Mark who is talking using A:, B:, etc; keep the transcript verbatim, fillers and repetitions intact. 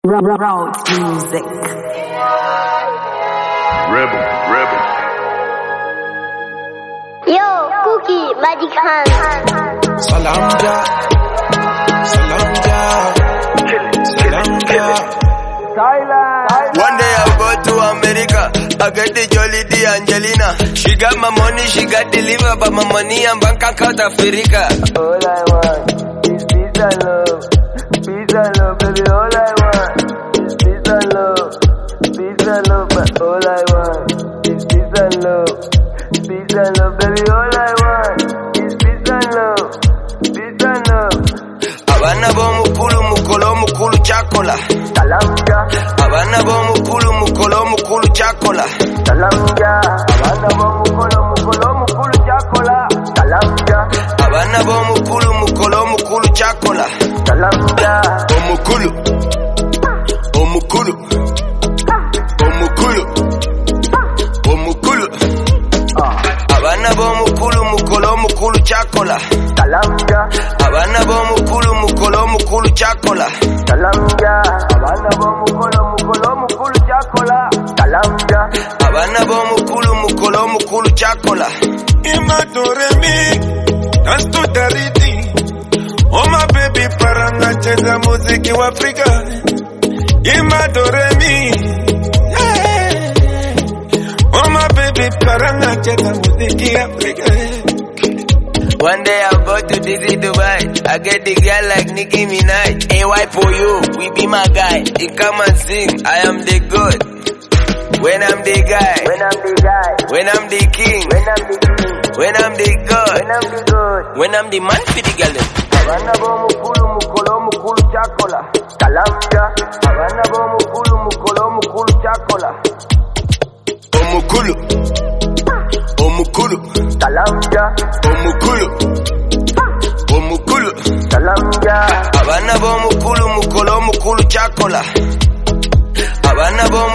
A: Road music.
B: Rebel, rebel.
C: Yo, Cookie, Magic Hands.
D: Salam ja, salam ja, salam ja.
E: One day I'll go to America. I get the Jolly D Angelina. She got my money, she got the liver, but my money and bank account Africa.
F: All I want is peace and love. Peace and love, baby, all I want is peace and love. Peace and love, but all I want is peace and love. Peace and love, baby, all I want is peace and love. Peace and love.
E: Abana bo mukulu mukolo mukulu chakola.
F: Salamja.
E: Abana bo mukulu mukolo mukulu chakola.
F: Salamja. Abana bo mukolo mukolo mukulu chakola. Salamja.
E: Abana bo mukulu mukolo mukulu chakola.
F: Salamja.
E: Omukulu. Omukulu. Omukulu. Omukulu. Abana bo mukulu mukolo mukulu chakola.
F: Salamja.
E: Abana bo mukulu mukolo mukulu chakola.
F: Salamja. Abana bo mukolo mukolo mukulu chakola. Salamja.
E: Abana bo mukulu mukolo mukulu chakola.
D: Imadore mi, dance to the rhythm. Oh my baby, para nacheza muziki wa Afrika. Imadore mi, yeah. Oh my baby, para nacheza muziki wa Afrika.
E: One day I'll go to Dizzy Dubai. I get the girl like Nicki Minaj. A Y for you, we be my guy. He come and sing, I am the good. When I'm the guy,
F: When I'm the guy.
E: when I'm the king,
F: When I'm the king.
E: when I'm the god,
F: When I'm the good.
E: when I'm the man for the girl.
F: Abana bo mukulu mukolo mukulu chakola. Salamja. Abana bo mukulu mukolo mukulu chakola.
E: Omukulu, omukulu,
F: Salamja.
E: omukulu, omukulu.
F: Salamja.
E: Abana bo mukulu mukolo mukulu chakola. Abana bo